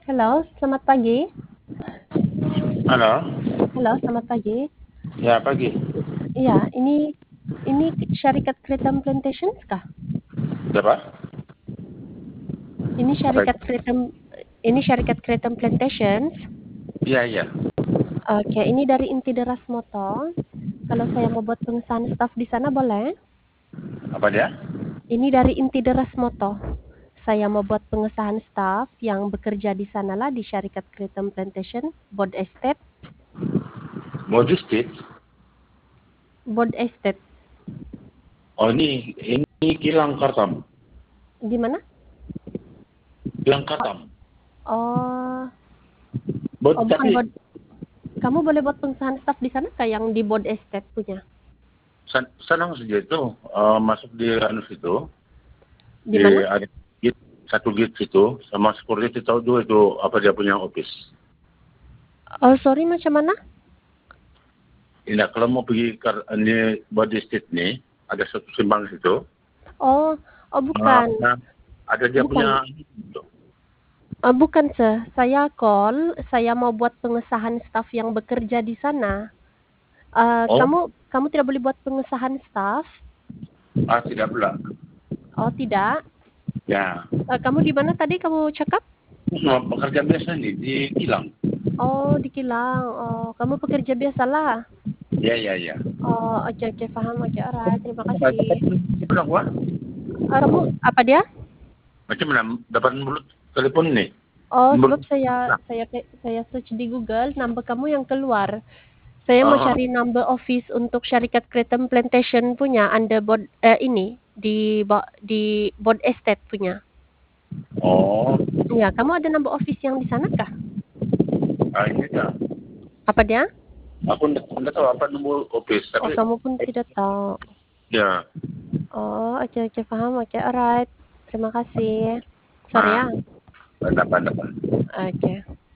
Halo, selamat pagi. Halo, Halo, selamat pagi. ya pagi. Iya, ini Syarikat Kreatam Plantations kah? Siapa? Ini Apa? Syarikat Kreatam Plantations. Iya, iya. Oke, ini dari Inti Deras Moto. Kalau saya mau buat pengesahan staf di sana boleh? Apa dia? Ini dari Inti Deras Moto. Saya mau buat pengesahan staf yang bekerja di sanalah di Syarikat Kreatam Plantation, Board Estate. Modistit. Board Estate. Oh, ini kilang kartam. Di mana? Kilang kartam. Oh, Bod, oh bukan tapi board. Kamu boleh buat pengesahan staf di sana kayak yang di Board Estate punya? senang saja itu masuk di anus itu Di di mana? ada gate, satu gate situ sama security tahu juga itu apa dia punya office. Oh, sorry, macam mana? Ini kalau mau pergi ke ini Bodistit nih ada satu simpang situ. Oh, oh bukan. Nah, ada dia Bukan. punya. Bukan, Sir. Saya mau buat pengesahan staf yang bekerja di sana. Oh, Kamu tidak boleh buat pengesahan staf? tidak pula. Oh, tidak. Ya, Kamu di mana tadi kamu cakap? pekerjaan biasa nih di kilang. Oh, di kilang. Oh, kamu pekerja biasalah. Ya, ya, ya. Oh, oke, oke, paham. Oke, alright. Terima Dapat kasih. pulang gua. Kamu, apa dia? Macam mana dapat mulut telepon nih? Oh, sebab Mulut. saya search di Google, number kamu yang keluar. Saya mau Oh, cari number office untuk Syarikat Kreatam Plantation punya under board ini di Board Estate punya. oh, Ya, kamu ada number office yang di sana kah? ini dah. Apa dia? Aku tidak tahu apa nombor office, Oh, tapi kamu pun tidak tahu. ya, Oh, oke, oke, paham. Oke, alright. Terima kasih. Sorry ah, ya. dapat. Oke.